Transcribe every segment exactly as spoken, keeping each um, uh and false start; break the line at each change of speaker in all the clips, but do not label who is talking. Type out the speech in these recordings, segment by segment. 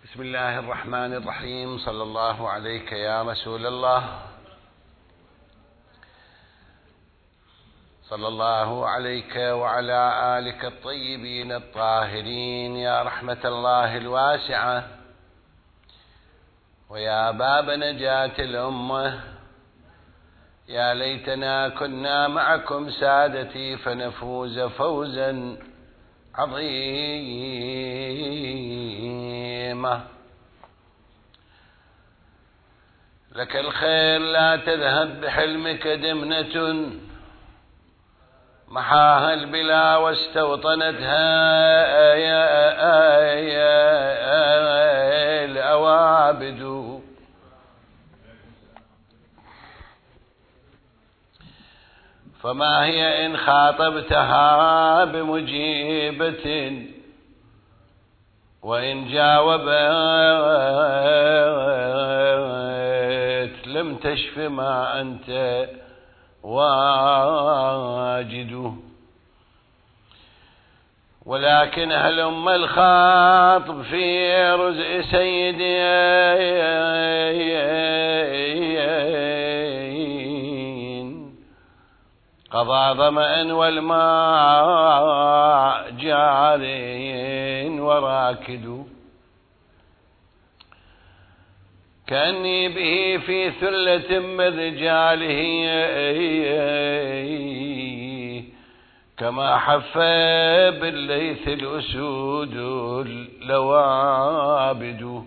بسم الله الرحمن الرحيم. صلى الله عليك يا رسول الله، صلى الله عليك وعلى آلك الطيبين الطاهرين يا رحمة الله الواسعة ويا باب نجاة الأمة. يا ليتنا كنا معكم سادتي فنفوز فوزا عظيما. لك الخير لا تذهب بحلمك دمنة محاها البلا واستوطنتها الأوابد. فما هي إن خاطبتها بمجيبة وإن جاوبت لم تشف ما أنت واجد. ولكن هلم الخاطب في رزء سيدي قضى ظمأ والماء جار وراكد. كأني به في ثلة من رجاله كما حف بالليث الأسود اللوابد.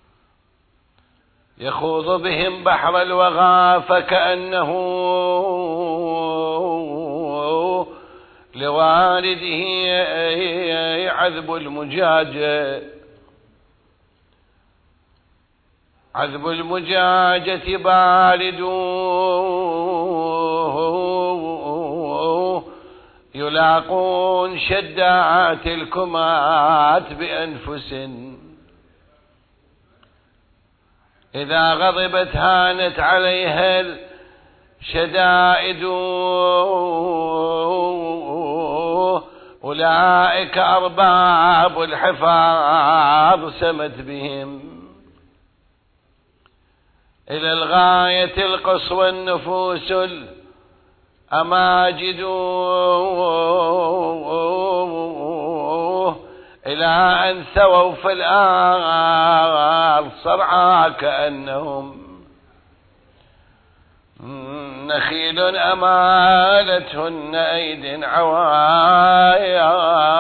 يخوض بهم بحر الوغى فكأنه لوالده عذب المجاجة عذب المجاجة بارد يلاقون شدات الكمات بأنفس إذا غضبت هانت عليها الشدائد. أولئك أرباب الحفاظ سمت بهم إلى الغاية القصوى النفوس الأماجد إلى أن ثووا في الأرض صرعى كأنهم نخيل أمالتهن أيد عوايا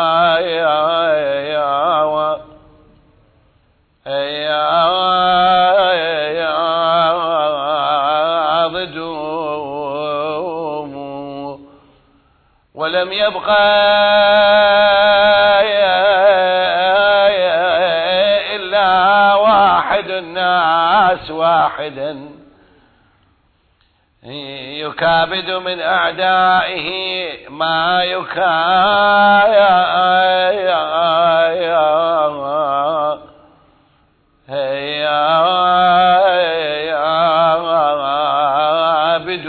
ولم يبقى إلا واحد الناس واحدا يكابد من أعدائه ما يكابد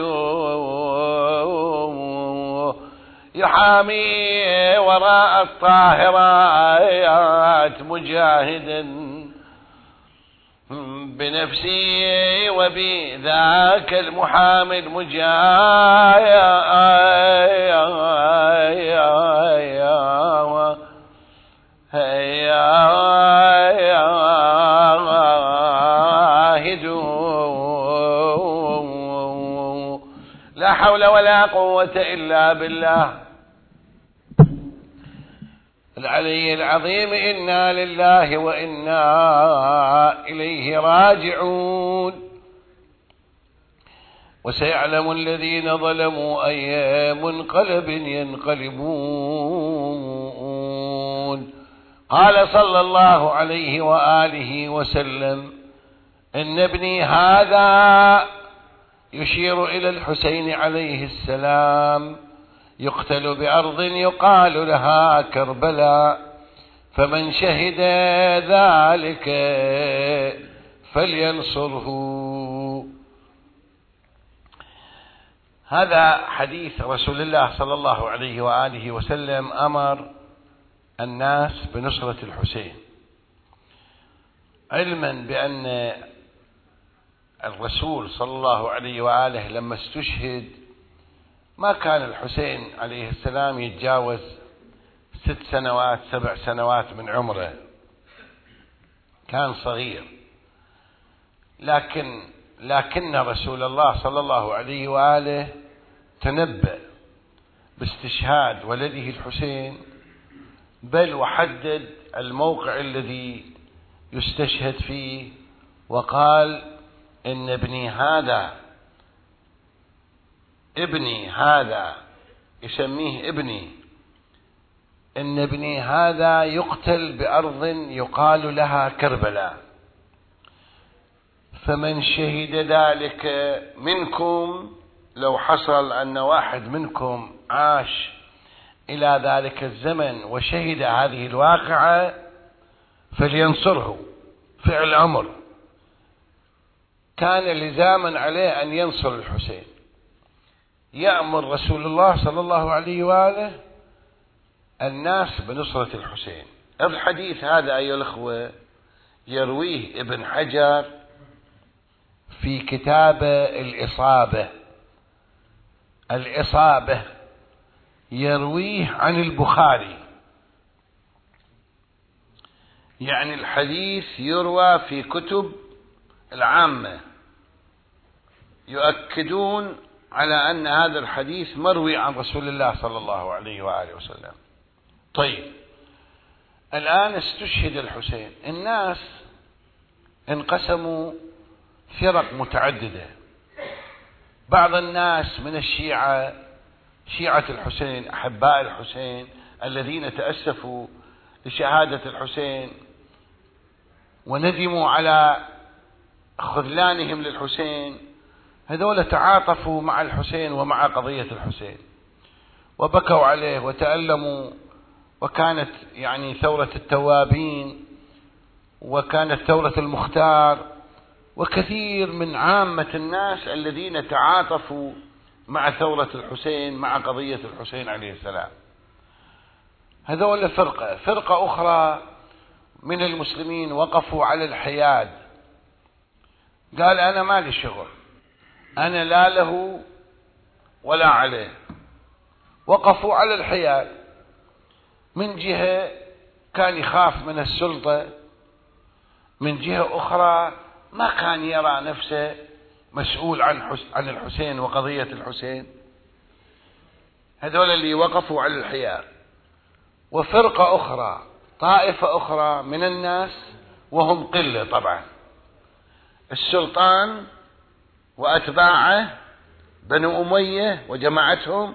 يحامي وراء الطاهرات مجاهدا بنفسي وبذاك المحامي المجاهد. لا حول ولا قوة إلا بالله العلي العظيم. إنا لله وإنا إليه راجعون. وسيعلم الذين ظلموا أي منقلب ينقلبون. قال صلى الله عليه وآله وسلم: إن ابني هذا يشير إلى الحسين عليه السلام يقتل بأرض يقال لها كربلاء، فمن شهد ذلك فلينصره. هذا حديث رسول الله صلى الله عليه وآله وسلم أمر الناس بنصرة الحسين. علما بأن الرسول صلى الله عليه وآله لما استشهد ما كان الحسين عليه السلام يتجاوز ست سنوات سبع سنوات من عمره، كان صغير، لكن لكن رسول الله صلى الله عليه وآله تنبأ باستشهاد ولده الحسين، بل وحدد الموقع الذي يستشهد فيه، وقال إن ابني هذا ابني هذا يسميه ابني إن ابني هذا يقتل بأرض يقال لها كربلاء، فمن شهد ذلك منكم، لو حصل أن واحد منكم عاش إلى ذلك الزمن وشهد هذه الواقعة فلينصره. فعل أمر، كان لزاما عليه أن ينصر الحسين. يأمر رسول الله صلى الله عليه وآله الناس بنصرة الحسين. الحديث هذا أيها الأخوة يرويه ابن حجر في كتاب الإصابة. الإصابة يرويه عن البخاري، يعني الحديث يروى في كتب العامة يؤكدون على أن هذا الحديث مروي عن رسول الله صلى الله عليه وآله وسلم. طيب، الآن استشهد الحسين، الناس انقسموا فرق متعددة. بعض الناس من الشيعة، شيعة الحسين، أحباء الحسين الذين تأسفوا لشهادة الحسين وندموا على خذلانهم للحسين، هذول تعاطفوا مع الحسين ومع قضية الحسين وبكوا عليه وتألموا، وكانت يعني ثورة التوابين، وكانت ثورة المختار، وكثير من عامة الناس الذين تعاطفوا مع ثورة الحسين، مع قضية الحسين عليه السلام. هذول فرقة. فرقة أخرى من المسلمين وقفوا على الحياد، قال أنا ما لي شغل، أنا لا له ولا عليه. وقفوا على الحياد، من جهة كان يخاف من السلطة، من جهة أخرى ما كان يرى نفسه مسؤول عن عن الحسين وقضية الحسين. هذول اللي وقفوا على الحياد. وفرقة أخرى، طائفة أخرى من الناس، وهم قلة طبعا، السلطان وأتباعه بنو أمية وجماعتهم،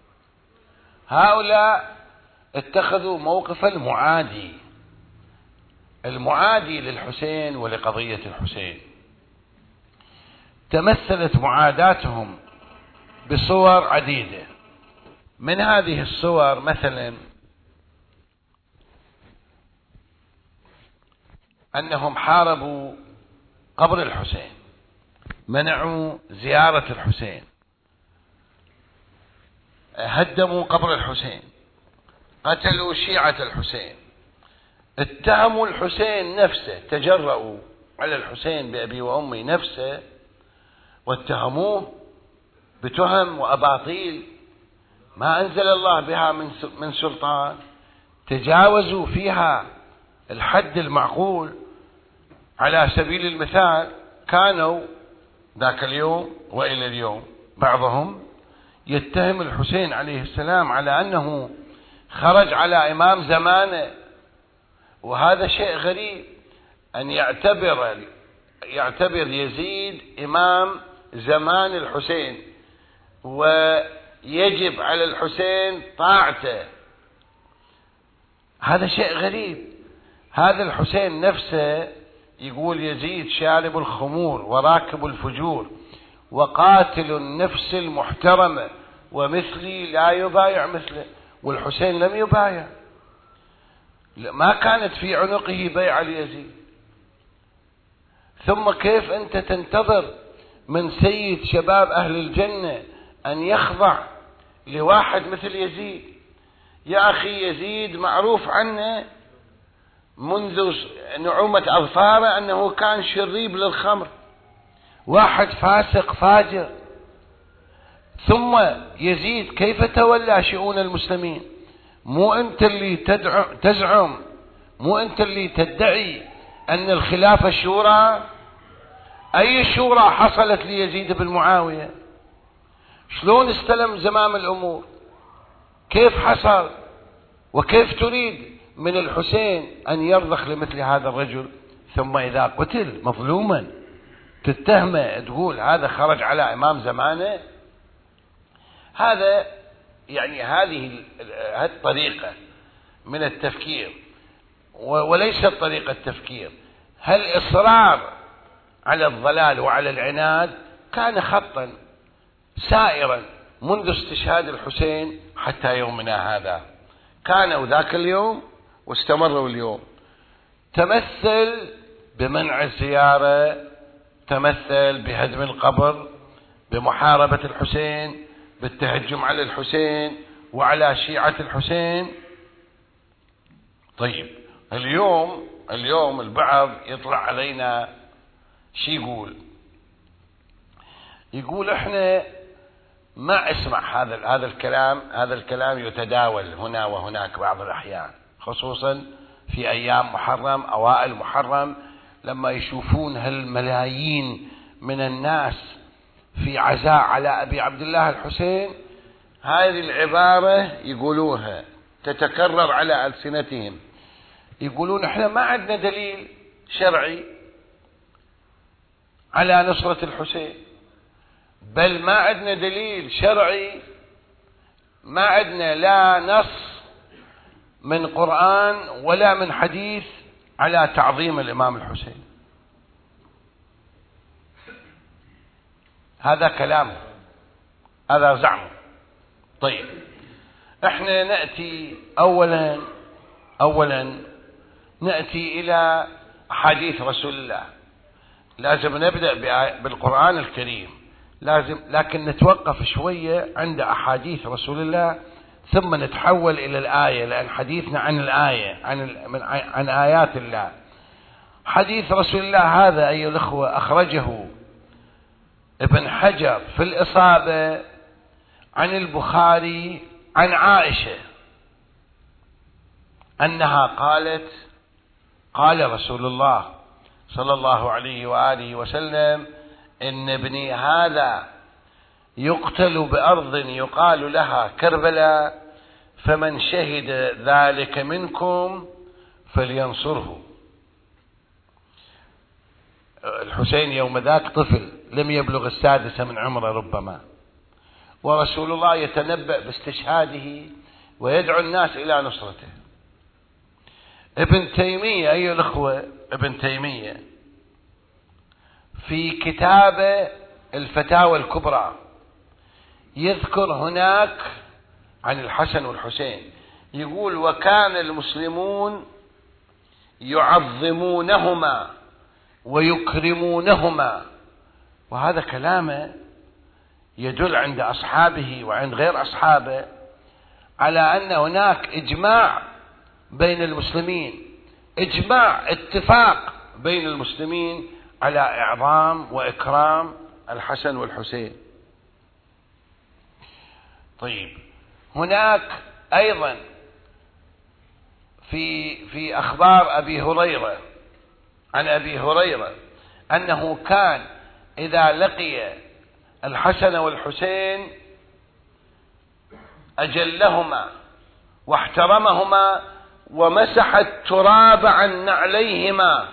هؤلاء اتخذوا موقف المعادي المعادي للحسين ولقضية الحسين. تمثلت معاداتهم بصور عديدة. من هذه الصور مثلا أنهم حاربوا قبر الحسين، منعوا زيارة الحسين، هدموا قبر الحسين، قتلوا شيعة الحسين، اتهموا الحسين نفسه، تجرؤوا على الحسين بأبي وأمي نفسه واتهموه بتهم وأباطيل ما أنزل الله بها من سلطان، تجاوزوا فيها الحد المعقول. على سبيل المثال كانوا ذاك اليوم وإلى اليوم بعضهم يتهم الحسين عليه السلام على أنه خرج على إمام زمانه، وهذا شيء غريب أن يعتبر يعتبر يزيد إمام زمان الحسين ويجب على الحسين طاعته. هذا شيء غريب. هذا الحسين نفسه يقول يزيد شارب الخمور وراكب الفجور وقاتل النفس المحترمة ومثلي لا يبايع مثله، والحسين لم يبايع، ما كانت في عنقه بيعة ليزيد. ثم كيف أنت تنتظر من سيد شباب أهل الجنة أن يخضع لواحد مثل يزيد؟ يا أخي يزيد معروف عنه منذ نعومة أظفاره أنه كان شريب للخمر، واحد فاسق فاجر. ثم يزيد كيف تولى شؤون المسلمين؟ مو أنت اللي تدعم تزعم مو أنت اللي تدعي أن الخلافة شورى؟ أي شورى حصلت ليزيد بن معاوية؟ شلون استلم زمام الأمور؟ كيف حصل؟ وكيف تريد من الحسين أن يرضخ لمثل هذا الرجل؟ ثم إذا قتل مظلوما تتهمه، تقول هذا خرج على إمام زمانه. هذا يعني هذه الطريقة من التفكير وليست طريقة تفكير. هل إصرار على الضلال وعلى العناد كان خطا سائرا منذ استشهاد الحسين حتى يومنا هذا، كانوا ذاك اليوم واستمروا اليوم. تمثل بمنع الزيارة، تمثل بهدم القبر، بمحاربة الحسين، بالتهجم على الحسين وعلى شيعة الحسين. طيب اليوم اليوم البعض يطلع علينا شي يقول يقول احنا ما اسمع هذا هذا الكلام هذا الكلام يتداول هنا وهناك بعض الأحيان، خصوصا في أيام محرم، أوائل محرم، لما يشوفون هالملايين من الناس في عزاء على أبي عبد الله الحسين. هذه العبارة يقولوها تتكرر على ألسنتهم، يقولون احنا ما عندنا دليل شرعي على نصرة الحسين، بل ما عندنا دليل شرعي، ما عندنا لا نص من قرآن ولا من حديث على تعظيم الإمام الحسين. هذا كلامه، هذا زعمه. طيب احنا نأتي اولا اولا نأتي الى حديث رسول الله. لازم نبدأ بالقرآن الكريم، لازم لكن نتوقف شوية عند أحاديث رسول الله، ثم نتحول إلى الآية، لأن حديثنا عن الآية، عن من عن آيات الله. حديث رسول الله هذا أيها الأخوة أخرجه ابن حجر في الإصابة عن البخاري عن عائشة أنها قالت: قال رسول الله صلى الله عليه وآله وسلم: إن ابني هذا يقتل بأرض يقال لها كربلاء، فمن شهد ذلك منكم فلينصره. الحسين يوم ذاك طفل لم يبلغ السادسة من عمره ربما، ورسول الله يتنبأ باستشهاده ويدعو الناس إلى نصرته. ابن تيمية أيها الأخوة، ابن تيمية في كتابه الفتاوى الكبرى يذكر هناك عن الحسن والحسين، يقول: وكان المسلمون يعظمونهما ويكرمونهما. وهذا كلامه يدل عند أصحابه وعند غير أصحابه على أن هناك إجماع بين المسلمين، إجماع اتفاق بين المسلمين على إعظام وإكرام الحسن والحسين. طيب هناك أيضا في في أخبار أبي هريرة، عن أبي هريرة أنه كان إذا لقي الحسن والحسين أجلهما واحترمهما ومسح التراب عن نعليهما.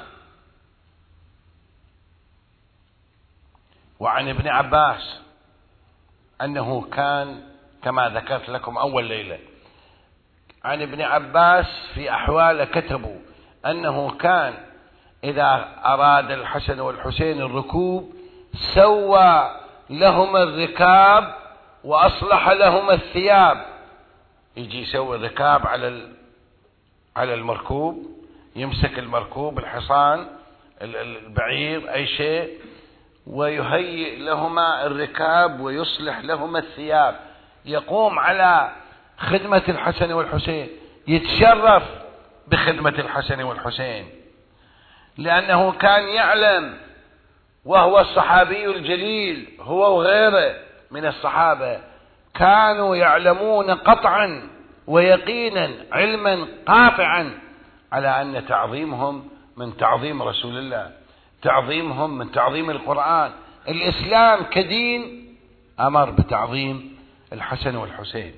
وعن ابن عباس أنه كان كما ذكرت لكم أول ليلة، عن ابن عباس في أحوال كتبوا أنه كان إذا أراد الحسن والحسين الركوب سوى لهما الركاب وأصلح لهما الثياب. يجي يسوي الركاب على على المركوب، يمسك المركوب، الحصان، البعير، أي شيء، ويهيئ لهما الركاب ويصلح لهما الثياب. يقوم على خدمة الحسن والحسين، يتشرف بخدمة الحسن والحسين، لأنه كان يعلم، وهو الصحابي الجليل هو وغيره من الصحابة كانوا يعلمون قطعا ويقينا علما قاطعا على أن تعظيمهم من تعظيم رسول الله، تعظيمهم من تعظيم القرآن. الإسلام كدين أمر بتعظيم الحسن والحسين.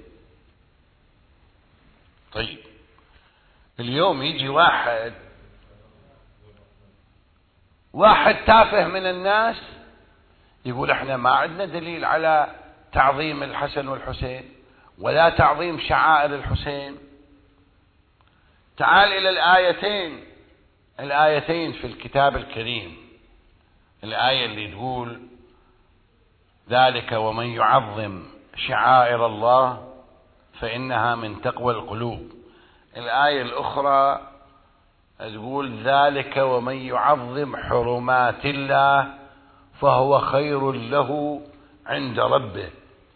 طيب اليوم يجي واحد واحد تافه من الناس يقول احنا ما عندنا دليل على تعظيم الحسن والحسين ولا تعظيم شعائر الحسين. تعال إلى الآيتين الآيتين في الكتاب الكريم، الآية اللي تقول ذلك ومن يعظم شعائر الله فإنها من تقوى القلوب. الآية الأخرى تقول ذلك ومن يعظم حرمات الله فهو خير له عند ربه.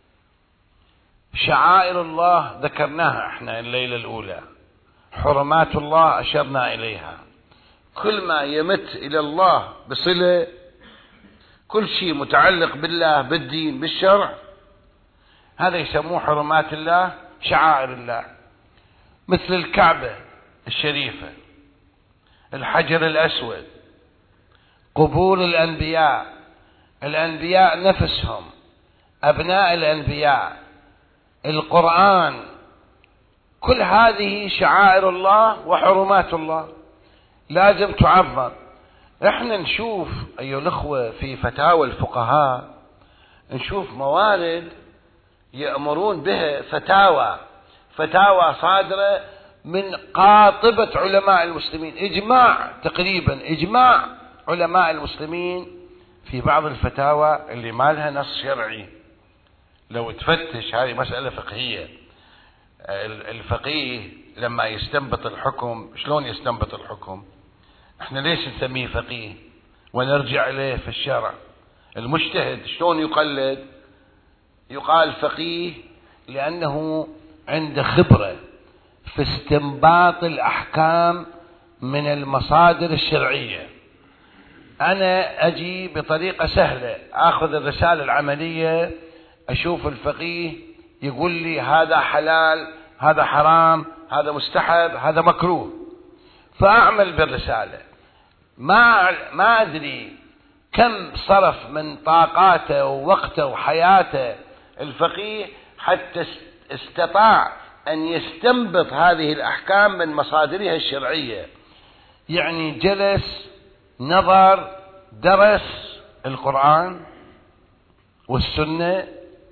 شعائر الله ذكرناها احنا الليلة الأولى، حرمات الله أشرنا إليها. كل ما يمت إلى الله بصلة، كل شيء متعلق بالله بالدين بالشرع، هذا يسموه حرمات الله شعائر الله، مثل الكعبة الشريفة، الحجر الأسود، قبور الأنبياء، الأنبياء نفسهم، أبناء الأنبياء، القرآن، كل هذه شعائر الله وحرمات الله لازم تعظم. احنا نشوف أيها الأخوة في فتاوى الفقهاء، نشوف موارد يأمرون بها، فتاوى فتاوى صادرة من قاطبة علماء المسلمين، إجماع تقريبا إجماع علماء المسلمين في بعض الفتاوى اللي ما لها نص شرعي. لو تفتش هذه مسألة فقهية، الفقيه لما يستنبط الحكم شلون يستنبط الحكم؟ احنا ليش نسميه فقيه ونرجع إليه في الشرع؟ المجتهد شلون يقلد؟ يقال فقيه لأنه عنده خبرة في استنباط الأحكام من المصادر الشرعية. أنا أجي بطريقة سهلة، أخذ الرسالة العملية، أشوف الفقيه يقول لي هذا حلال، هذا حرام، هذا مستحب، هذا مكروه، فأعمل بالرسالة. ما ما أدري كم صرف من طاقاته ووقته وحياته الفقيه حتى استطاع أن يستنبط هذه الأحكام من مصادرها الشرعية. يعني جلس، نظر، درس القرآن والسنة،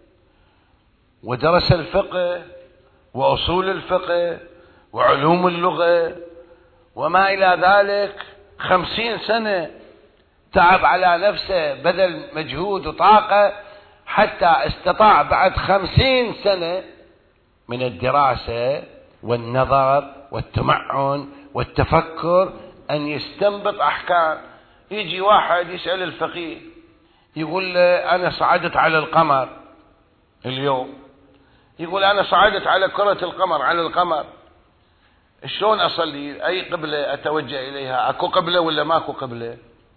ودرس الفقه وأصول الفقه وعلوم اللغة وما إلى ذلك. خمسين سنة تعب على نفسه، بذل مجهود وطاقة حتى استطاع بعد خمسين سنة من الدراسة والنظر والتمعن والتفكر أن يستنبط أحكام. يجي واحد يسأل الفقيه يقول له أنا صعدت على القمر اليوم، يقول أنا صعدت على كرة القمر، على القمر، شلون أصلي؟ أي قبلة أتوجه إليها؟ أكو قبلة ولا ماكو قبلة؟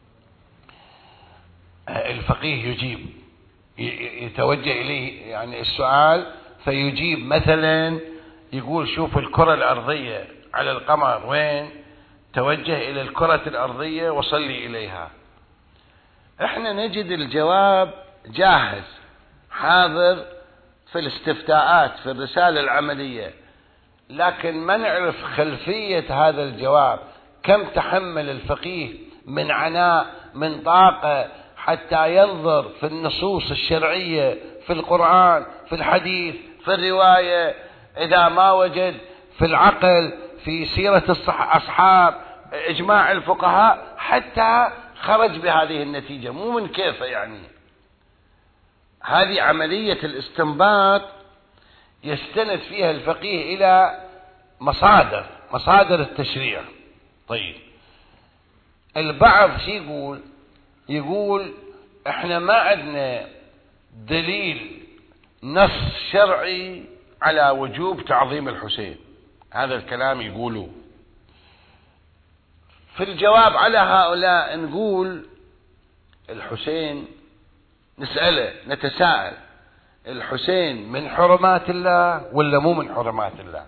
الفقيه يجيب، يتوجه إليه يعني السؤال فيجيب. مثلا يقول شوف الكرة الأرضية على القمر وين؟ توجه إلى الكرة الأرضية وصلي إليها. احنا نجد الجواب جاهز حاضر في الاستفتاءات في الرسالة العملية، لكن ما نعرف خلفية هذا الجواب، كم تحمل الفقيه من عناء من طاقة حتى ينظر في النصوص الشرعية في القرآن في الحديث في الرواية، إذا ما وجد في العقل في سيرة الأصحاب إجماع الفقهاء، حتى خرج بهذه النتيجة. مو من كيفه يعني. هذه عملية الاستنباط يستند فيها الفقيه إلى مصادر مصادر التشريع. طيب البعض شي يقول يقول احنا ما عندنا دليل نص شرعي على وجوب تعظيم الحسين. هذا الكلام يقولوا في الجواب على هؤلاء نقول الحسين، نسأله نتساءل، الحسين من حرمات الله ولا مو من حرمات الله؟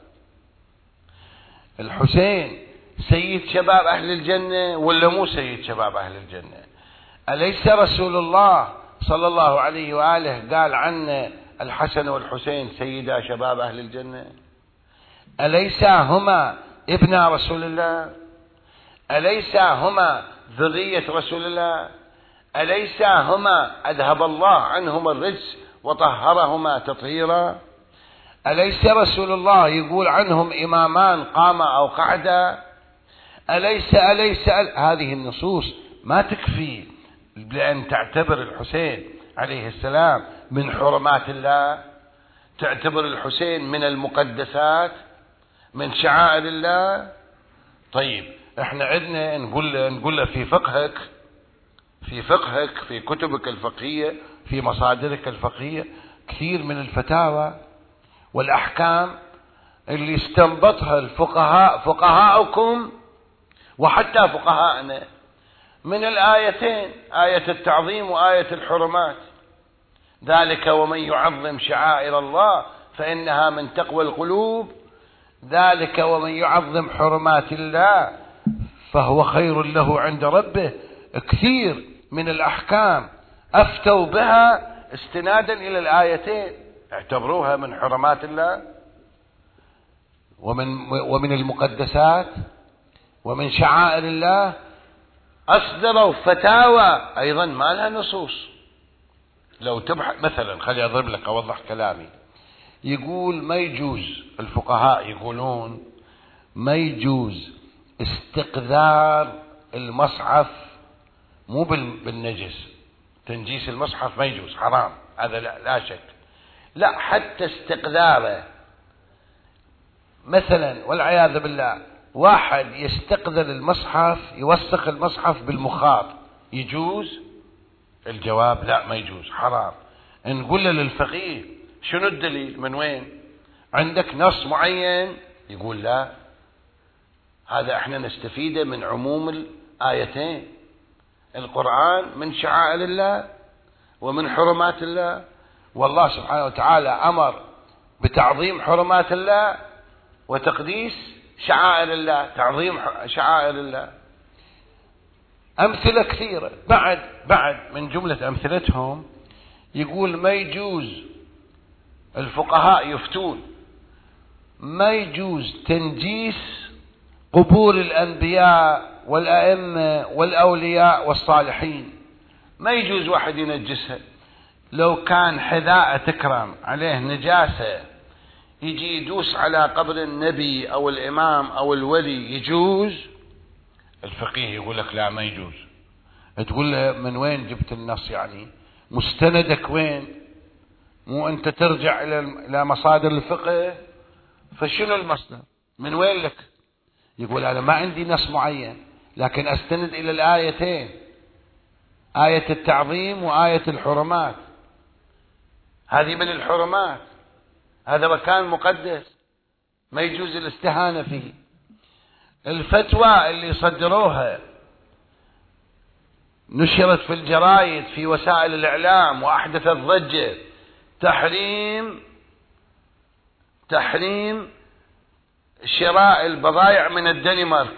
الحسين سيد شباب أهل الجنة ولا مو سيد شباب أهل الجنة؟ أليس رسول الله صلى الله عليه وآله قال عن الحسن والحسين سيدا شباب أهل الجنة؟ أليس هما ابنا رسول الله؟ أليس هما ذرية رسول الله؟ أليس هما أذهب الله عنهما الرجس وطهرهما تطهيرا؟ أليس رسول الله يقول عنهم إمامان قاما أو قعدا؟ أليس أليس أل... هذه النصوص ما تكفي لأن تعتبر الحسين عليه السلام من حرمات الله، تعتبر الحسين من المقدسات، من شعائر الله. طيب احنا عندنا نقول نقول في فقهك في فقهك في كتبك الفقهية في مصادرك الفقهية كثير من الفتاوى والأحكام اللي استنبطها الفقهاء فقهاؤكم وحتى فقهاءنا من الآيتين، آية التعظيم وآية الحرمات. ذلك ومن يعظم شعائر الله فإنها من تقوى القلوب، ذلك ومن يعظم حرمات الله فهو خير له عند ربه. كثير من الأحكام أفتوا بها استنادا إلى الآيتين، اعتبروها من حرمات الله ومن ومن المقدسات ومن شعائر الله. أصدروا فتاوى أيضا ما لها نصوص. لو تبحث مثلا، خلي أضرب لك أوضح كلامي، يقول ما يجوز، الفقهاء يقولون ما يجوز استقذار المصحف، مو بالنجس، تنجيس المصحف ما يجوز، حرام، هذا لا, لا شك، لا حتى استقذاره. مثلا والعياذ بالله واحد يستقذر المصحف، يوسخ المصحف بالمخاط، يجوز؟ الجواب لا ما يجوز، حرام. نقول له للفقيه شنو الدليل؟ من وين عندك نص معين؟ يقول لا، هذا احنا نستفيده من عموم الآيتين. القرآن من شعائر الله ومن حرمات الله، والله سبحانه وتعالى أمر بتعظيم حرمات الله وتقديس شعائر الله، تعظيم شعائر الله. أمثلة كثيرة بعد بعد من جملة أمثلتهم يقول ما يجوز، الفقهاء يفتون ما يجوز تنجيس قبور الأنبياء والأئمة والأولياء والصالحين، ما يجوز واحد ينجسها. لو كان حذاء تكرم عليه نجاسة يجي يدوس على قبر النبي أو الإمام أو الولي يجوز؟ الفقيه يقول لك لا ما يجوز. تقول له من وين جبت النص؟ يعني مستندك وين؟ مو أنت ترجع إلى مصادر الفقه، فشنو المصدر؟ من وين لك؟ يقول أنا ما عندي نص معين، لكن أستند إلى الآيتين، آية التعظيم وآية الحرمات. هذه من الحرمات، هذا مكان مقدس ما يجوز الاستهانة فيه. الفتوى اللي صدروها نشرت في الجرايد في وسائل الإعلام وأحدثت ضجة، تحريم تحريم شراء البضائع من الدنمارك.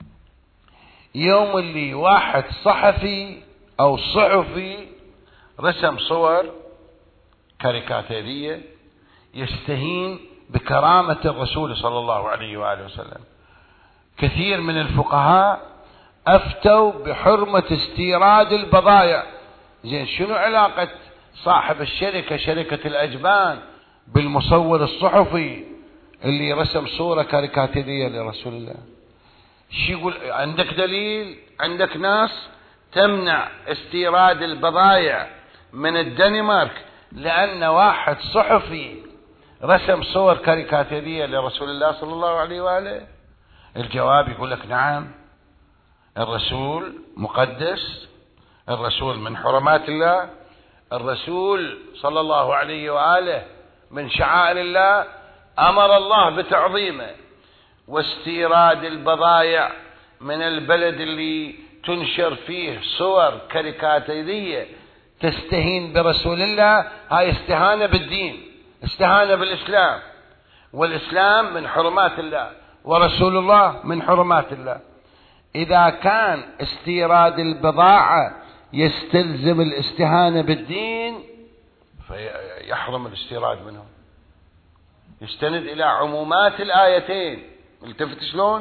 يوم اللي واحد صحفي أو صحفي رسم صور كاريكاتيرية يستهين بكرامة الرسول صلى الله عليه وآله وسلم، كثير من الفقهاء أفتوا بحرمة استيراد البضائع. زين شنو علاقة صاحب الشركة شركة الأجبان بالمصور الصحفي اللي رسم صورة كاريكاتيرية لرسول الله؟ شو يقول؟ عندك دليل؟ عندك ناس تمنع استيراد البضائع من الدنمارك لأن واحد صحفي رسم صور كاريكاتيرية لرسول الله صلى الله عليه وآله؟ الجواب يقول لك نعم، الرسول مقدس، الرسول من حرمات الله، الرسول صلى الله عليه وآله من شعائر الله، أمر الله بتعظيمه، واستيراد البضائع من البلد اللي تنشر فيه صور كاريكاتيرية تستهين برسول الله، هاي استهانة بالدين، استهانة بالإسلام، والإسلام من حرمات الله ورسول الله من حرمات الله. إذا كان استيراد البضاعة يستلزم الاستهانة بالدين فيحرم الاستيراد منه. يستند إلى عمومات الآيتين. التفت شلون؟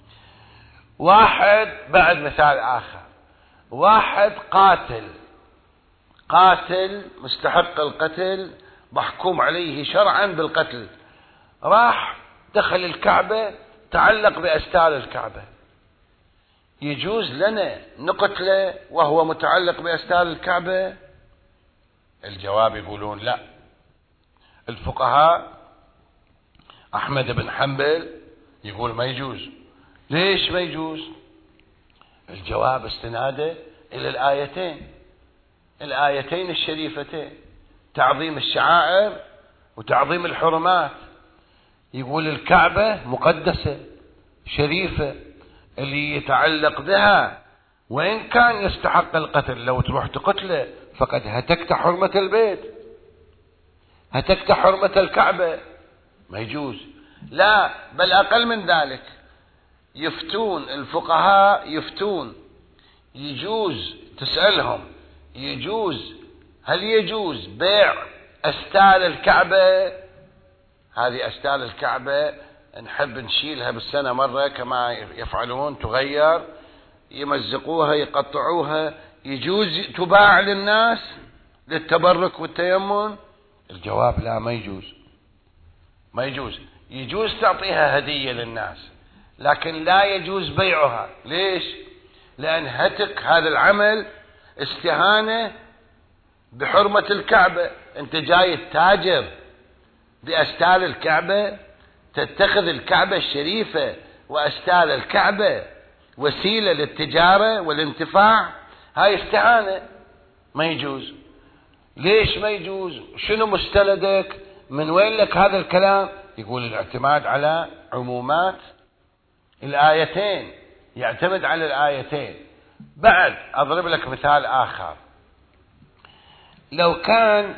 واحد بعد مثال آخر، واحد قاتل قاتل مستحق القتل محكوم عليه شرعا بالقتل، راح دخل الكعبة تعلق بأستار الكعبة، يجوز لنا نقتله وهو متعلق بأستار الكعبة؟ الجواب يقولون لا. الفقهاء أحمد بن حنبل يقول ما يجوز. ليش ما يجوز؟ الجواب استناده إلى الآيتين الآيتين الشريفتين، تعظيم الشعائر وتعظيم الحرمات. يقول الكعبة مقدسة شريفة، اللي يتعلق بها وإن كان يستحق القتل لو تروح تقتله فقد هتكت حرمة البيت، هتكت حرمة الكعبة، ما يجوز. لا، بل أقل من ذلك، يفتون الفقهاء يفتون يجوز، تسألهم يجوز هل يجوز بيع أستار الكعبة؟ هذه أستار الكعبة نحب نشيلها بالسنة مرة كما يفعلون، تغير، يمزقوها يقطعوها، يجوز تباع للناس للتبرك والتيمم؟ الجواب لا، ما يجوز ما يجوز. يجوز تعطيها هدية للناس لكن لا يجوز بيعها. ليش؟ لأن هتك هذا العمل استهانة بحرمة الكعبة. أنت جاي التاجر بأستار الكعبة، تتخذ الكعبة الشريفة وأستار الكعبة وسيلة للتجارة والانتفاع، هاي استهانة، ما يجوز. ليش ما يجوز؟ شنو مستندك؟ من وين لك هذا الكلام؟ يقول الاعتماد على عمومات الآيتين، يعتمد على الآيتين. بعد أضرب لك مثال آخر. لو كان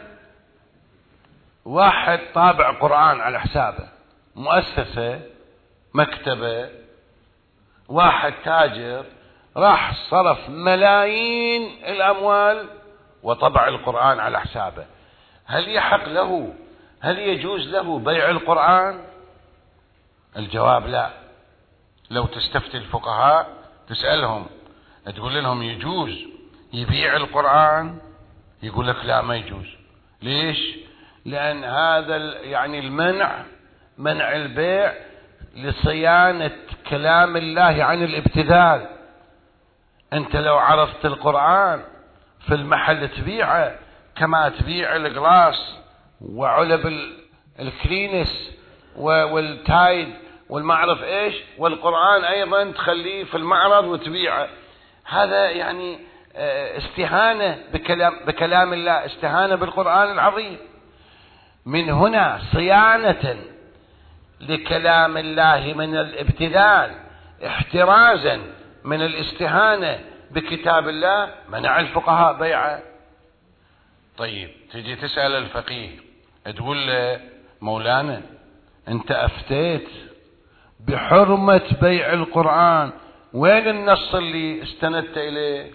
واحد طابع قرآن على حسابه، مؤسسة، مكتبة، واحد تاجر راح صرف ملايين الأموال وطبع القرآن على حسابه، هل يحق له، هل يجوز له بيع القرآن؟ الجواب لا. لو تستفتي الفقهاء تسألهم تقول لهم يجوز يبيع القرآن؟ يقول لك لا، ما يجوز. ليش؟ لأن هذا يعني المنع، منع البيع لصيانة كلام الله عن الابتذال. أنت لو عرفت القرآن في المحل تبيعه كما تبيع القلاص وعلب الكلينس والتايد والمعرف ايش، والقرآن ايضا تخليه في المعرض وتبيعه. هذا يعني استهانة بكلام, بكلام الله، استهانة بالقرآن العظيم. من هنا صيانة لكلام الله من الابتذال احترازا من الاستهانة بكتاب الله منع الفقهاء بيعه. طيب تجي تسأل الفقيه تقول له مولانا انت افتيت بحرمة بيع القرآن، وين النص اللي استندت اليه؟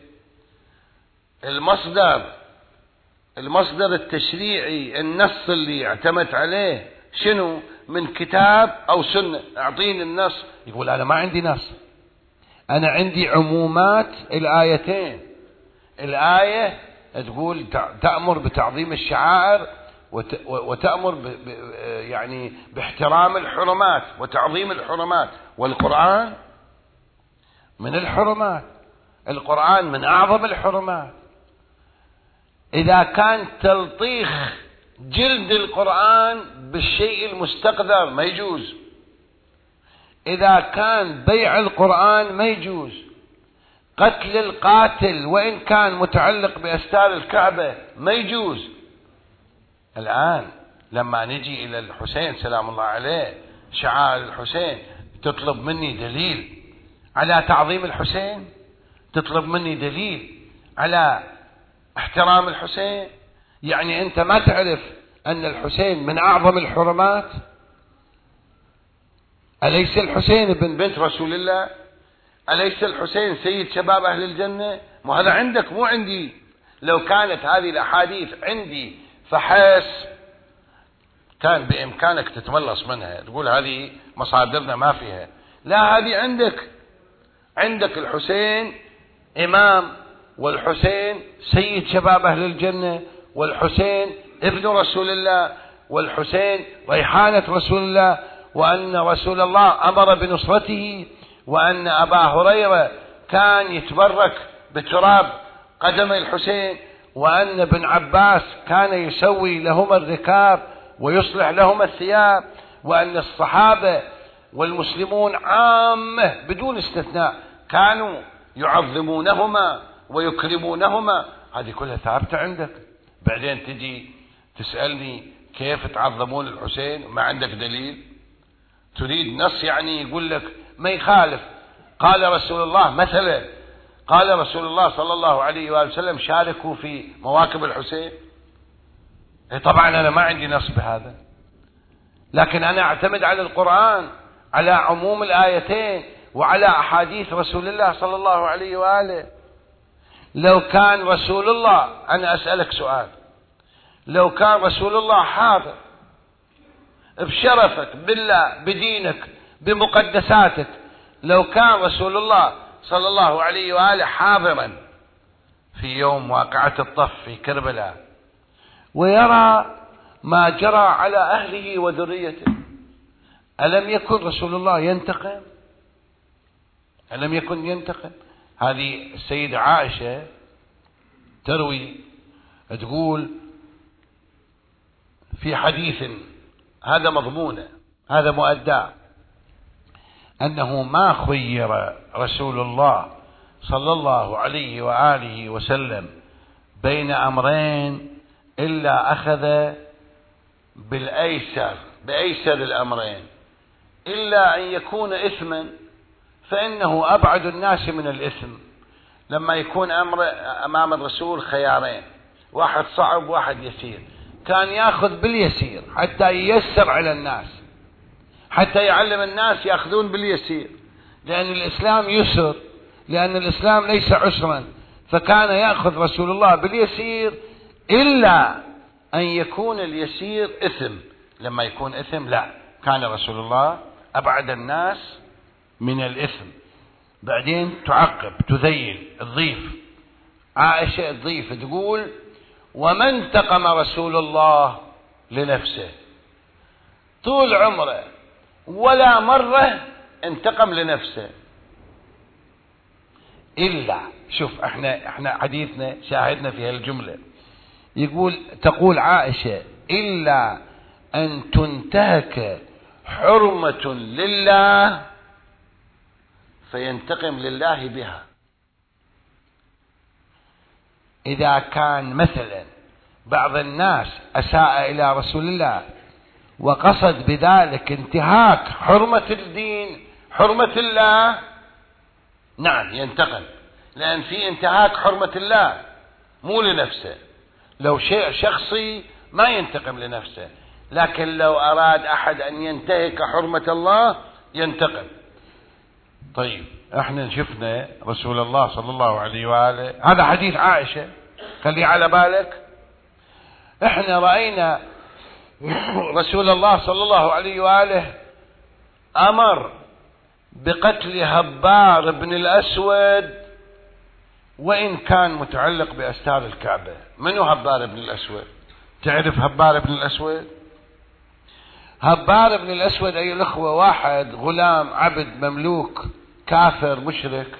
المصدر المصدر التشريعي، النص اللي اعتمدت عليه شنو؟ من كتاب او سنة، اعطيني النص. يقول انا ما عندي نص، انا عندي عمومات الآيتين. الآية تقول تأمر بتعظيم الشعائر وتأمر ب يعني باحترام الحرمات وتعظيم الحرمات، والقرآن من الحرمات، القرآن من أعظم الحرمات. إذا كان تلطيخ جلد القرآن بالشيء المستقذر ما يجوز، إذا كان بيع القرآن ما يجوز، قتل القاتل وإن كان متعلق بأستار الكعبة ما يجوز. الآن لما نجي إلى الحسين سلام الله عليه، شعائر الحسين، تطلب مني دليل على تعظيم الحسين؟ تطلب مني دليل على احترام الحسين؟ يعني أنت ما تعرف أن الحسين من أعظم الحرمات؟ أليس الحسين ابن بنت رسول الله؟ أليس الحسين سيد شباب أهل الجنة؟ ما هذا عندك مو عندي. لو كانت هذه الأحاديث عندي فحس كان بإمكانك تتملص منها، تقول هذه مصادرنا ما فيها. لا، هذه عندك. عندك الحسين إمام، والحسين سيد شباب أهل الجنة، والحسين ابن رسول الله، والحسين ريحانة رسول الله، وأن رسول الله أمر بنصرته، وأن أبا هريرة كان يتبرك بتراب قدم الحسين، وأن ابن عباس كان يسوي لهما الركاب ويصلح لهما الثياب، وأن الصحابة والمسلمون عامة بدون استثناء كانوا يعظمونهما ويكرمونهما. هذه كلها ثابتة عندك. بعدين تجي تسألني كيف تعظمون الحسين ما عندك دليل؟ تريد نص يعني يقول لك ما يخالف. قال رسول الله مثلا، قال رسول الله صلى الله عليه وآله وسلم شاركوا في مواكب الحسين. طبعا أنا ما عندي نص بهذا، لكن أنا أعتمد على القرآن، على عموم الآيتين، وعلى أحاديث رسول الله صلى الله عليه وآله. لو كان رسول الله، أنا أسألك سؤال، لو كان رسول الله حاضر بشرفك بالله بدينك بمقدساتك، لو كان رسول الله صلى الله عليه وآله حاضرا في يوم واقعة الطف في كربلاء ويرى ما جرى على أهله وذريته، ألم يكن رسول الله ينتقم؟ ألم يكن ينتقم؟ هذه السيدة عائشة تروي تقول في حديث هذا مضمونه، هذا مؤدى، أنه ما خير رسول الله صلى الله عليه وآله وسلم بين أمرين إلا أخذ بالأيسر، بأيسر الأمرين، إلا أن يكون إثما فإنه أبعد الناس من الإثم. لما يكون أمر أمام الرسول خيارين، واحد صعب واحد يسير، كان يأخذ باليسير حتى ييسر على الناس، حتى يعلم الناس يأخذون باليسير، لأن الإسلام يسر، لأن الإسلام ليس عسرا، فكان يأخذ رسول الله باليسير إلا أن يكون اليسير إثم. لما يكون إثم لا، كان رسول الله أبعد الناس من الإثم. بعدين تعقب تذيل الضيف، عائشة الضيف تقول وما انتقم رسول الله لنفسه طول عمره ولا مرة انتقم لنفسه إلا، شوف احنا احنا حديثنا شاهدنا في هالجملة، يقول تقول عائشة إلا أن تنتهك حرمة لله فينتقم لله بها. إذا كان مثلا بعض الناس أساء إلى رسول الله وقصد بذلك انتهاك حرمة الدين، حرمة الله، نعم ينتقم، لأن في انتهاك حرمة الله مو لنفسه. لو شيء شخصي ما ينتقم لنفسه، لكن لو أراد أحد أن ينتهك حرمة الله ينتقم. طيب احنا شفنا رسول الله صلى الله عليه وآله، هذا حديث عائشة خلي على بالك. احنا رأينا رسول الله صلى الله عليه وآله أمر بقتل هبار بن الأسود وإن كان متعلق بأستار الكعبة. منو هبار بن الأسود؟ تعرف هبار بن الأسود؟ هبار بن الأسود أيها الأخوة واحد غلام عبد مملوك كافر مشرك،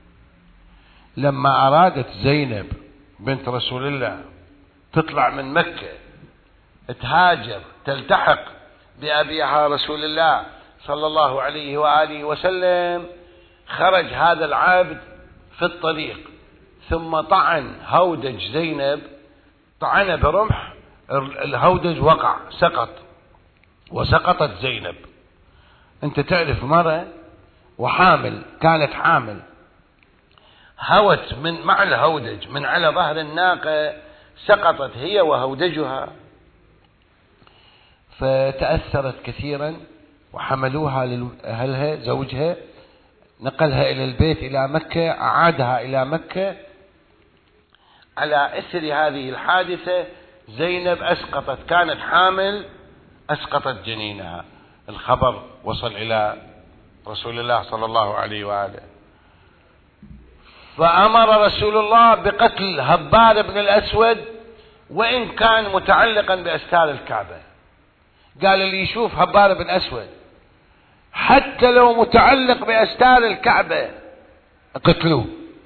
لما أرادت زينب بنت رسول الله تطلع من مكة تهاجر تلتحق بأبيها رسول الله صلى الله عليه وآله وسلم، خرج هذا العبد في الطريق ثم طعن هودج زينب، طعن برمح، الهودج وقع سقط وسقطت زينب. انت تعرف مرة وحامل، كانت حامل، هوت من مع الهودج من على ظهر الناقة، سقطت هي وهودجها، فتأثرت كثيرا وحملوها لأهلها، زوجها نقلها إلى البيت إلى مكة، أعادها إلى مكة. على إثر هذه الحادثة زينب أسقطت، كانت حامل أسقطت جنينها. الخبر وصل إلى رسول الله صلى الله عليه وآله، فأمر رسول الله بقتل هبار بن الأسود وإن كان متعلقا بأستار الكعبة. قال اللي يشوف هبار بن أسود حتى لو متعلق بأستار الكعبة اقتلوه.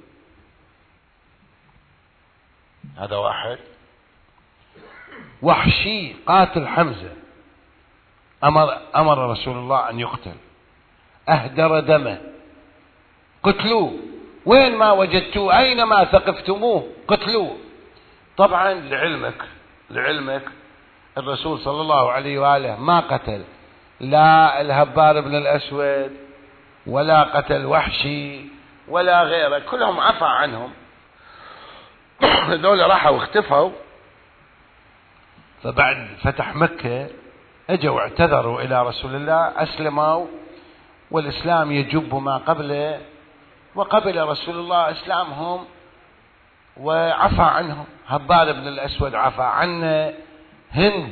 هذا واحد. وحشي قاتل حمزة أمر, أمر رسول الله أن يقتل، أهدر دمه، قتلوه، وين ما وجدتوه أينما ثقفتموه قتلوه. طبعا لعلمك لعلمك الرسول صلى الله عليه وآله ما قتل لا الهبار بن الأسود ولا قتل وحشي ولا غيره، كلهم عفى عنهم، هذول راحوا واختفوا. فبعد فتح مكة اجوا اعتذروا إلى رسول الله، أسلموا، والإسلام يجب ما قبله، وقبل رسول الله إسلامهم وعفى عنهم. هبار بن الأسود عفى عنه، هند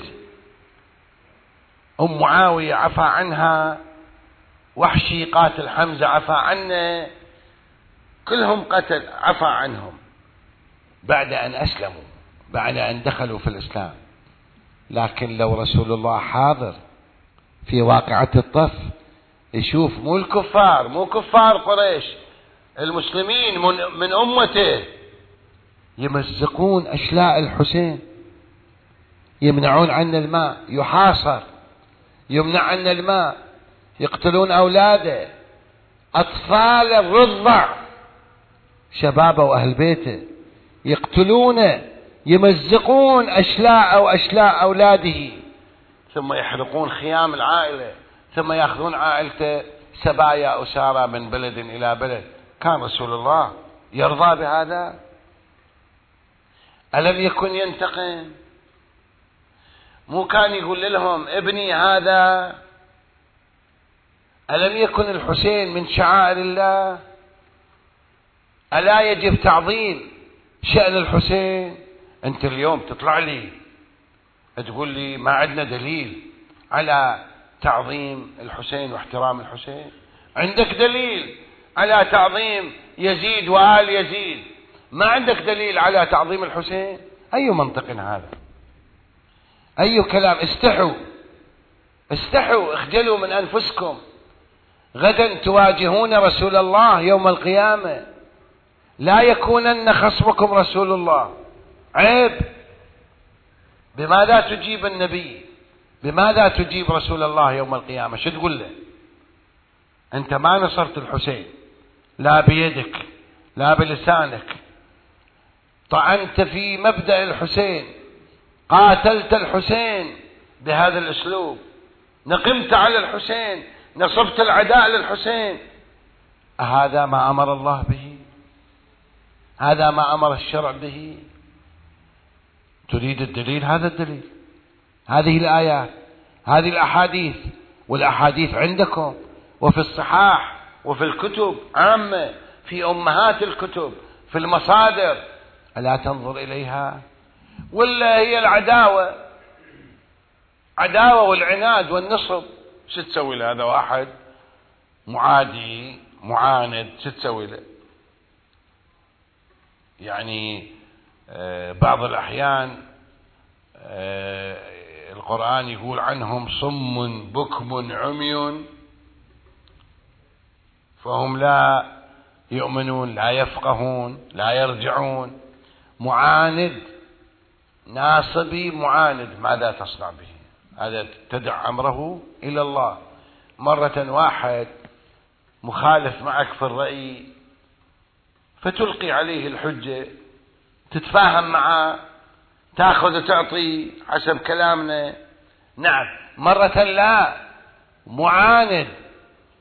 أم معاوية عفى عنها، وحشي قاتل حمزة عفى عنه، كلهم قتل عفى عنهم بعد أن أسلموا، بعد أن دخلوا في الإسلام. لكن لو رسول الله حاضر في واقعة الطف يشوف مو الكفار، مو كفار قريش، المسلمين من, من أمته يمزقون أشلاء الحسين، يمنعون عنا الماء، يحاصر، يمنع عنا الماء، يقتلون أولاده، أطفال الرضع، شبابه وأهل بيته يقتلونه، يمزقون أشلاء أو أشلاء أولاده، ثم يحرقون خيام العائلة، ثم يأخذون عائلته سبايا أسارى من بلد إلى بلد. كان رسول الله يرضى بهذا؟ ألم يكن ينتقم؟ مو كان يقول لهم ابني هذا؟ ألم يكن الحسين من شعائر الله؟ ألا يجب تعظيم شأن الحسين؟ أنت اليوم تطلع لي تقول لي ما عندنا دليل على تعظيم الحسين واحترام الحسين. عندك دليل على تعظيم يزيد وآل يزيد، ما عندك دليل على تعظيم الحسين. أي منطق هذا؟ أي كلام؟ استحوا استحوا، اخجلوا من أنفسكم. غدا تواجهون رسول الله يوم القيامة، لا يكونن خصمكم رسول الله. عيب. بماذا تجيب النبي؟ بماذا تجيب رسول الله يوم القيامة؟ شو تقول له؟ أنت ما نصرت الحسين، لا بيدك لا بلسانك، طعنت في مبدأ الحسين، قاتلت الحسين بهذا الأسلوب، نقمت على الحسين، نصبت العداء للحسين. هذا ما أمر الله به؟ هذا ما أمر الشرع به؟ تريد الدليل؟ هذا الدليل، هذه الآيات، هذه الأحاديث، والأحاديث عندكم وفي الصحاح وفي الكتب عامة، في أمهات الكتب، في المصادر، ألا تنظر إليها؟ ولا هي العداوة، عداوة والعناد والنصب؟ شو تسوي له هذا واحد معادي معاند؟ شو تسوي له؟ يعني بعض الأحيان القرآن يقول عنهم صم بكم عمي فهم لا يؤمنون، لا يفقهون، لا يرجعون. معاند، ناصبي معاند، ماذا تصنع به؟ هذا تدع أمره إلى الله. مرة واحد مخالف معك في الرأي فتلقي عليه الحجة، تتفاهم معه، تأخذ وتعطي حسب كلامنا. نعم. مرة لا، معاند،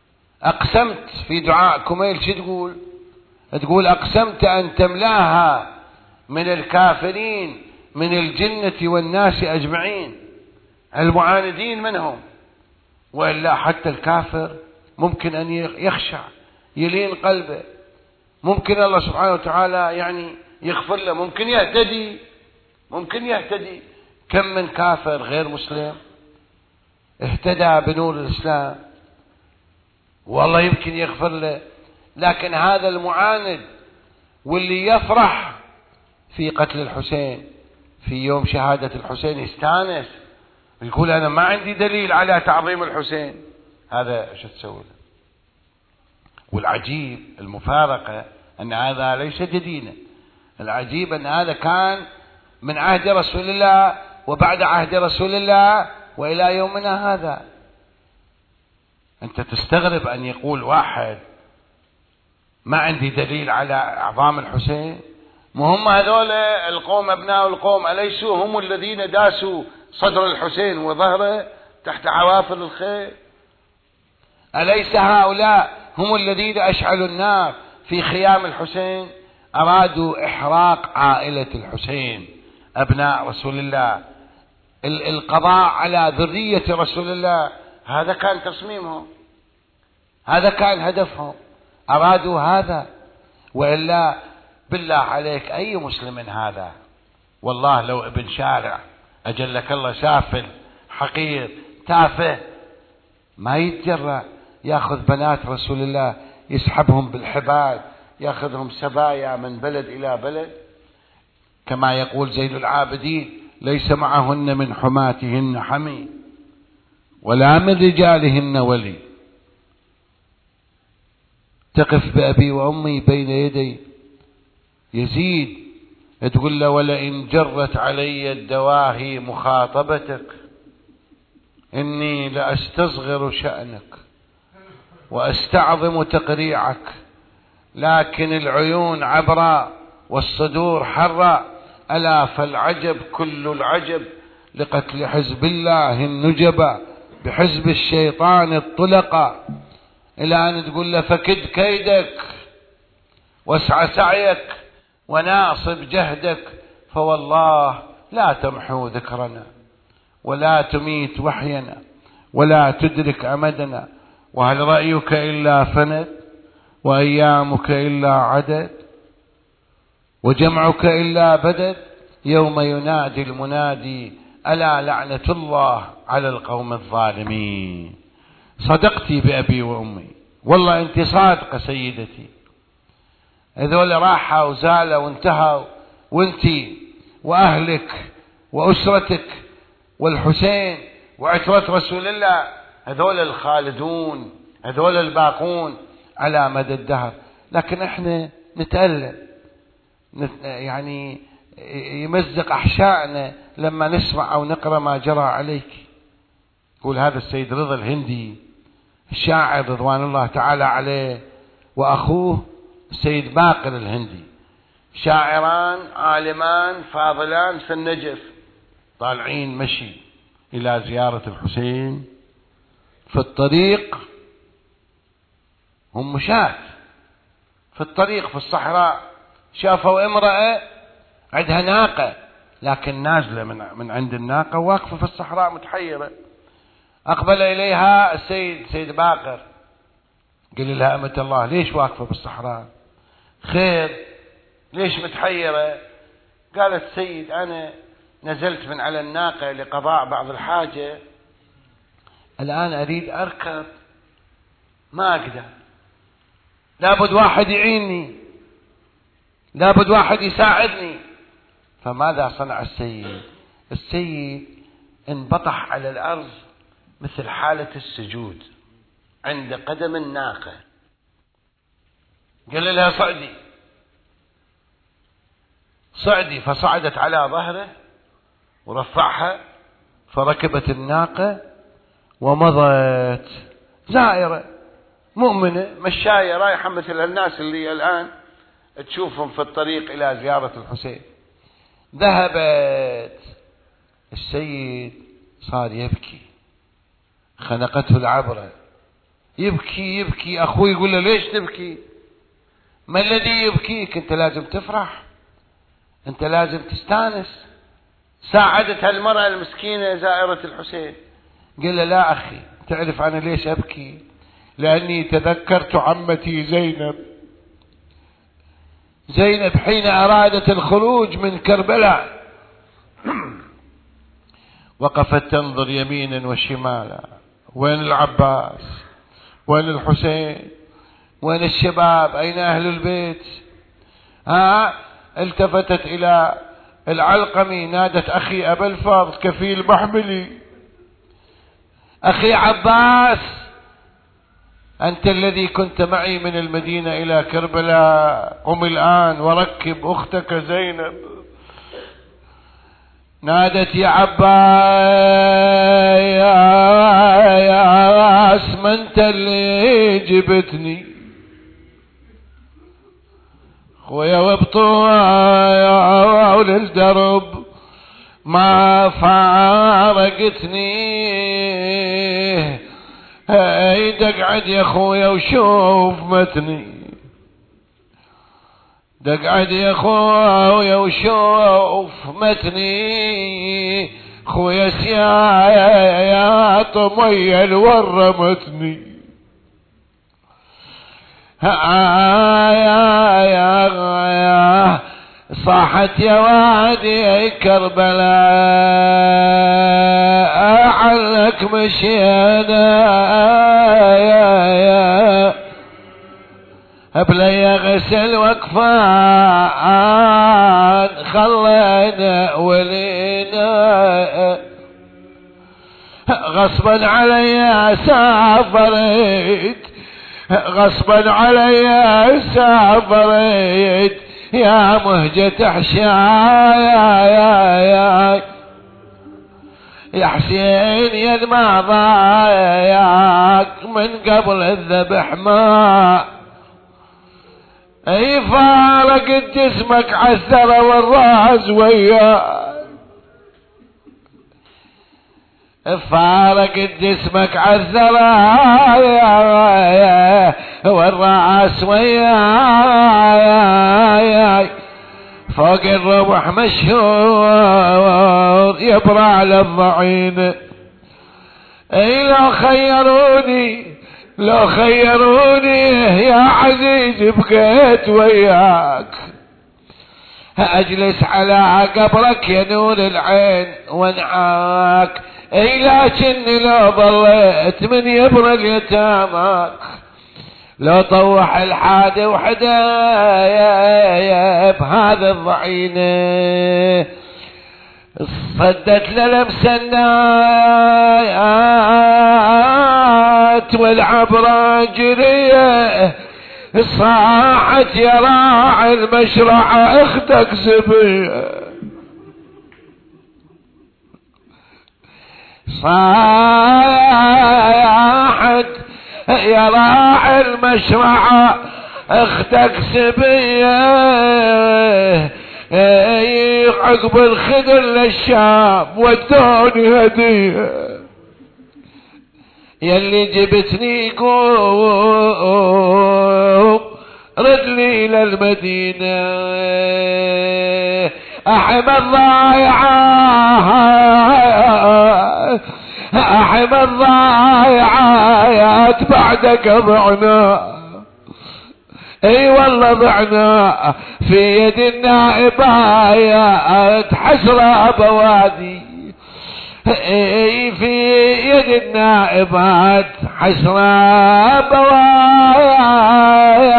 أقسمت في دعاء كميل شو تقول؟ تقول أقسمت أن تملاها من الكافرين من الجنة والناس أجمعين. المعاندين منهم، وإلا حتى الكافر ممكن أن يخشع يلين قلبه، ممكن الله سبحانه وتعالى يعني يغفر له، ممكن يهتدي، ممكن يهتدي. كم من كافر غير مسلم اهتدى بنور الإسلام والله يمكن يغفر له. لكن هذا المعاند واللي يفرح في قتل الحسين في يوم شهادة الحسين يستانس يقول أنا ما عندي دليل على تعظيم الحسين، هذا شو تسوي؟ والعجيب المفارقة أن هذا ليس جديدا، العجيب أن هذا كان من عهد رسول الله وبعد عهد رسول الله وإلى يومنا هذا. أنت تستغرب أن يقول واحد ما عندي دليل على إعظام الحسين. مهم هذول القوم أبناء القوم أليسوا هم الذين داسوا صدر الحسين وظهره تحت عوافر الخيل؟ أليس هؤلاء هم الذين أشعلوا النار في خيام الحسين؟ أرادوا إحراق عائلة الحسين أبناء رسول الله، القضاء على ذرية رسول الله. هذا كان تصميمهم، هذا كان هدفهم، أرادوا هذا. وإلا بالله عليك أي مسلم هذا؟ والله لو ابن شارع أجلك الله سافل حقير تافه ما يتجرأ ياخذ بنات رسول الله يسحبهم بالحبال، ياخذهم سبايا من بلد إلى بلد، كما يقول زين العابدين ليس معهن من حماتهن حمي ولا من رجالهن ولي. تقف بأبي وأمي بين يدي يزيد تقول له ولئن جرت علي الدواهي مخاطبتك إني لأستصغر شأنك وأستعظم تقريعك، لكن العيون عبرا والصدور حرا، ألا فالعجب كل العجب لقتل حزب الله النجبا بحزب الشيطان الطلقا. إلى أن تقول له فكد كيدك واسع سعيك وناصب جهدك، فوالله لا تمحو ذكرنا ولا تميت وحينا ولا تدرك أمدنا، وهل رأيك إلا فند وأيامك إلا عدد وجمعك إلا بدد، يوم ينادي المنادي ألا لعنة الله على القوم الظالمين. صدقتي بأبي وأمي، والله أنت صادقة سيدتي، هذول راحوا وزالوا وانتهوا، وانت وأهلك وأسرتك والحسين وعترة رسول الله هذول الخالدون، هذول الباقون على مدى الدهر. لكن احنا نتألم، يعني يمزق أحشائنا لما نسمع أو نقرأ ما جرى عليك. يقول هذا السيد رضا الهندي الشاعر رضوان الله تعالى عليه وأخوه السيد باقر الهندي، شاعران عالمان فاضلان في النجف، طالعين مشي إلى زيارة الحسين. في الطريق هم مشاة في الطريق في الصحراء، شافوا امرأة عندها ناقة لكن نازلة من, من عند الناقة واقفة في الصحراء متحيرة. أقبل إليها السيد سيد باقر قال لها أمة الله ليش واقفة بالصحراء؟ خير ليش متحيرة؟ قالت سيد أنا نزلت من على الناقة لقضاء بعض الحاجة، الآن أريد أركب ما أقدر، لابد واحد يعيني، لابد واحد يساعدني. فماذا صنع السيد؟ السيد انبطح على الأرض مثل حالة السجود عند قدم الناقة، قال لها صعدي صعدي، فصعدت على ظهره ورفعها فركبت الناقة ومضت زائرة مؤمنة مشاية رايحة مثل الناس اللي الآن تشوفهم في الطريق إلى زيارة الحسين. ذهبت، السيد صار يبكي، خنقته العبرة، يبكي يبكي، أخوه يقول له ليش تبكي؟ ما الذي يبكيك؟ أنت لازم تفرح، أنت لازم تستانس. ساعدت هالمرأة المسكينة زائرة الحسين. قال له لا أخي، تعرف أنا ليش أبكي؟ لأني تذكرت عمتي زينب. زينب حين أرادت الخروج من كربلاء وقفت تنظر يمينا وشمالا، وين العباس؟ وين الحسين؟ وين الشباب؟ أين أهل البيت؟ ها التفتت إلى العلقمي، نادت أخي أبا الفضل كفيل محملي، أخي عباس، أنت الذي كنت معي من المدينة إلى كربلاء، قم الآن وركب أختك زينب. نادت يا عباس ما أنت اللي جبتني خويا وبطول الدرب ما فارقتني، هاي دقعد يا خويا وشوف متني، دقعد يا خويا وشوف متني، خويا سياط مية الورمتني، يا يا صاحت يا وادي كربلاء عنك مشينا، يا يا بلا غسل وقفان خلينا ولينا، غصبا علي سافرت، غصبا علي سافرت يا مهجة حشايا، يا يا يا حسين يا ما ضاياك من قبل الذبح ما، اي فارق جسمك عالثرى والراس وياك، فارق جسمك عالثرى والراس وياي، فوق الربح مشهور يبرع للضعين، اي لو خيروني لو خيروني يا عزيز بقيت وياك، اجلس على قبرك يا نور العين وانعاك، اي لكني لو ضليت من يبرى اليتاماك، لو طوح الحادي وحدا بهذا الضعينه، صدت للمسنات والعبرة جريه، صاحت يا راعي المشرعة اختك زبيه، صاحت يا راعي المشرعة اختك سبيه، عقب الخدر للشام ودوني هديه، يلي جبتني قوم ردلي للمدينة، احمد ضايعات احمد ضايعات بعدك ضعنا، اي والله ضعنا في يد النائبات حسرة بوادي، اي في يد النائبات حسرة بوادي،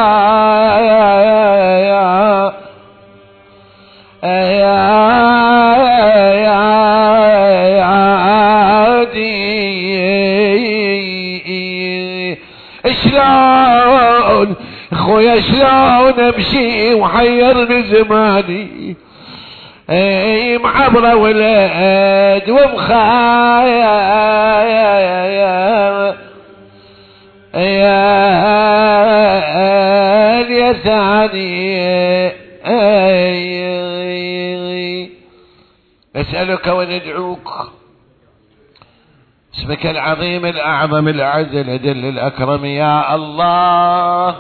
شلون خويا شلون امشي وحيرني زماني، اي معبره ولد ومخايا، يا يا ثاني اسالك وندعوك اسمك العظيم الأعظم الأعز الأجل الأكرم يا الله،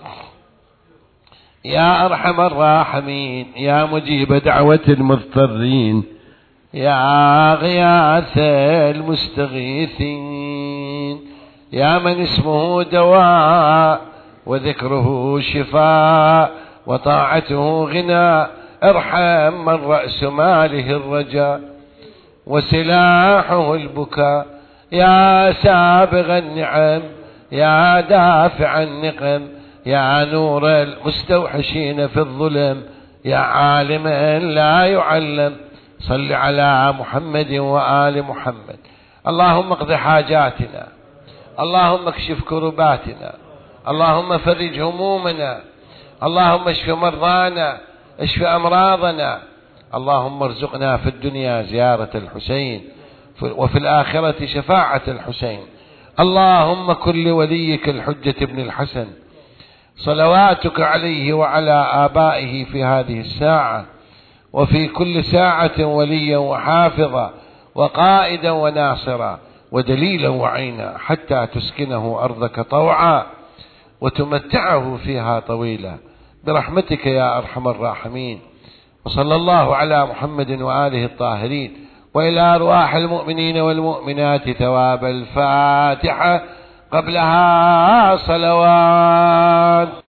يا أرحم الراحمين، يا مجيب دعوة المضطرين، يا غياث المستغيثين، يا من اسمه دواء وذكره شفاء وطاعته غنى، ارحم من رأس ماله الرجاء وسلاحه البكاء، يا سابغ النعم، يا دافع النقم، يا نور المستوحشين في الظلم، يا عالما لا يعلم، صل على محمد وآل محمد. اللهم اقض حاجاتنا، اللهم اكشف كرباتنا، اللهم فرج همومنا، اللهم اشف مرضانا، اشف أمراضنا، اللهم ارزقنا في الدنيا زيارة الحسين وفي الآخرة شفاعة الحسين. اللهم كن لوليك الحجة بن الحسن صلواتك عليه وعلى آبائه في هذه الساعة وفي كل ساعة وليا وحافظا وقائدا وناصرا ودليلا وعينا، حتى تسكنه أرضك طوعا وتمتعه فيها طويلا برحمتك يا أرحم الراحمين. وصلى الله على محمد وآله الطاهرين، وإلى أرواح المؤمنين والمؤمنات ثواب الفاتحة قبلها صلوات.